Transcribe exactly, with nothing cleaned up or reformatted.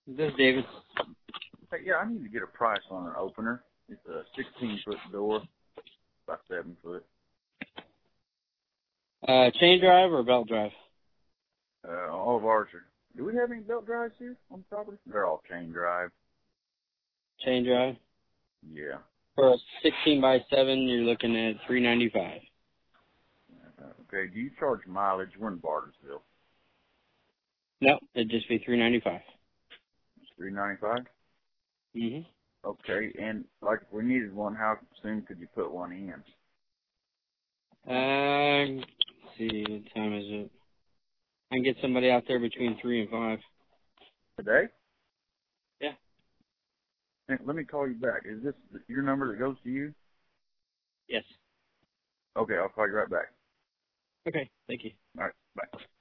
This is David. Hey, yeah, I need to get a price on an opener. It's a sixteen foot door, about seven foot. Uh, chain drive or belt drive? Uh, all of ours are. Do we have any belt drives here on the property? They're all chain drive. Chain drive. Yeah. For a sixteen by seven, you're looking at three ninety five. Uh, okay. Do you charge mileage? We're in Bartersville. No, it'd just be three ninety five. It's three ninety five. Mhm. Okay. And like, if we needed one, how soon could you put one in? Uh, let's see, what time is it? I can get somebody out there between three and five. Today? Yeah. Hey, let me call you back. Is this your number that goes to you? Yes. Okay, I'll call you right back. Okay. Thank you. All right. Bye.